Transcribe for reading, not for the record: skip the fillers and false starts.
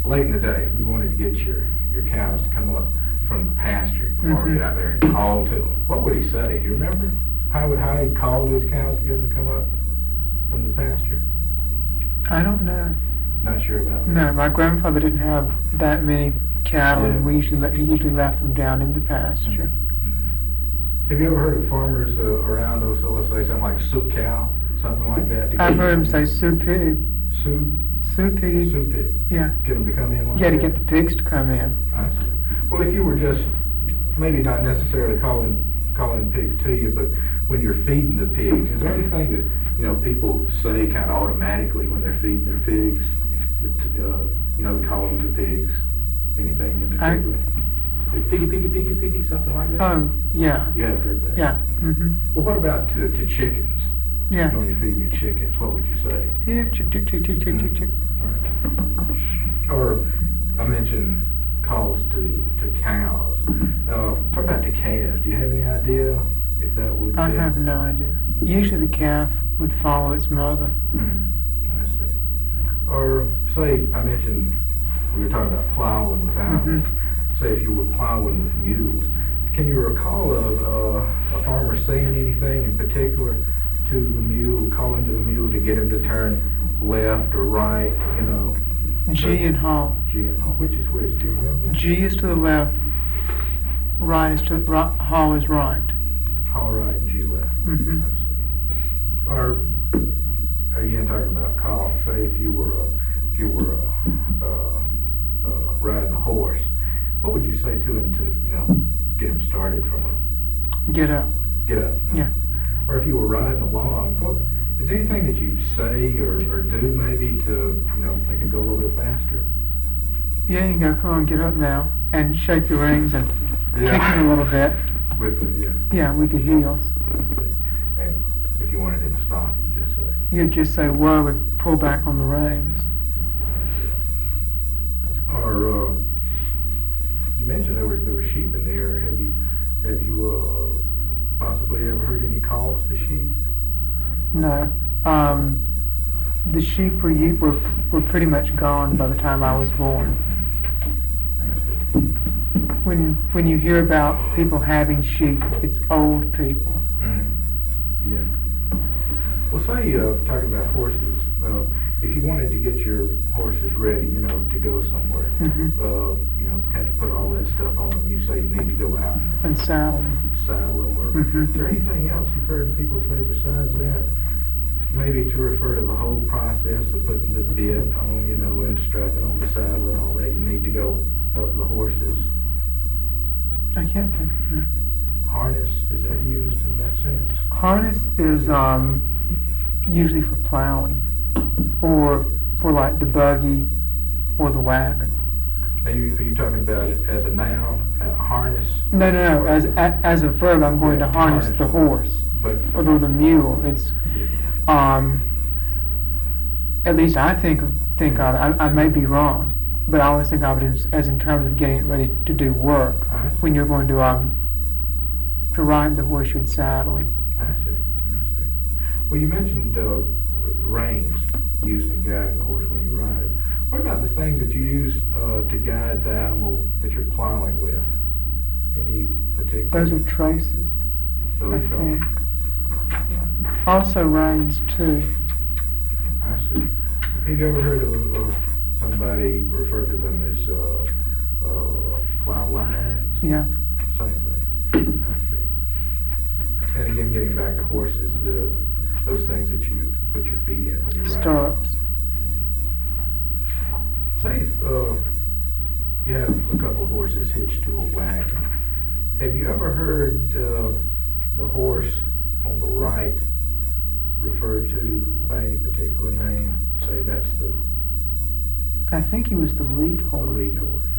late in the day, we wanted to get your cows to come up from the pasture before we get out there and call to them. What would he say? Do you remember how he called his cows to get them to come up from the pasture? I don't know. Not sure about that. No, my grandfather didn't have that many cattle, and he usually left them down in the pasture. Have you ever heard of farmers around Osceola say something like souk cow, something like that? I've heard him say Sioux pig. Sioux pig. Sioux pig. Yeah. Get them to come in like Yeah, that? to get the pigs to come in. I see. Well, if you were just, maybe not necessarily calling pigs to you, but when you're feeding the pigs, is there anything that, people say kind of automatically when they're feeding their pigs? To call them the pigs? Anything in particular? Piggy, piggy, piggy, piggy, something like that? Oh, yeah. You have heard that? Yeah. Well, what about to chickens? Yeah. When you're feeding your chickens, what would you say? Here, chick, chick, chick, chick, chick, chick, chick. Right. Or I mentioned calls to cows. What about to calves? Do you have any idea if that would? I have no idea. Usually the calf would follow its mother. I see. Or say I mentioned we were talking about plowing with animals. Say if you were plowing with mules, can you recall of a farmer saying anything in particular to the mule, calling to the mule to get him to turn left or right? G and haw. G and haw. Which is which? Do you remember? G is to the left. Right is to haw is right. Haw right and G left. I see. Or again, talking about call. Say if you were riding a horse, what would you say to him to get him started from a get up? Yeah. Or if you were riding along, is there anything that you say or do maybe to make it go a little bit faster? Yeah, you can go, come on, get up now, and shake your reins and kick him a little bit. With the Yeah, with your heels. I see. And if you wanted him to stop, you just say. You'd just say whoa and pull back on the reins. Or you mentioned there were sheep in there. Have you possibly ever heard any calls to sheep? No. The sheep were pretty much gone by the time I was born. When you hear about people having sheep, it's old people. Yeah. Well, say talking about horses. If you wanted to get your horses ready, to go somewhere, had to put all that stuff on them. You say you need to go out and saddle them. Or is there anything else you've heard people say besides that? Maybe to refer to the whole process of putting the bit on, and strapping on the saddle and all that. You need to go up the horses. I can't think. No. Harness, is that used in that sense? Harness is usually for plowing, or for like the buggy or the wagon. Are you talking about it as a noun, a harness? No. As a verb, I'm going to harness the horse or the mule. It's at least I think of it. I may be wrong, but I always think of it as in terms of getting it ready to do work. When you're going to ride the horse, you'd saddle him. I see. Well, you mentioned reins used in guiding the horse when you ride it. What about the things that you use to guide the animal that you're plowing with? Any particular? Those are traces, I think. Also reins too. I see. Have you ever heard of somebody refer to them as plow lines? Yeah. Same thing. I see. And again, getting back to horses, those things that you put your feet in when you ride. Stirrups. Say you have a couple of horses hitched to a wagon. Have you ever heard the horse on the right referred to by any particular name? Say that's the... I think he was the lead horse. The lead horse.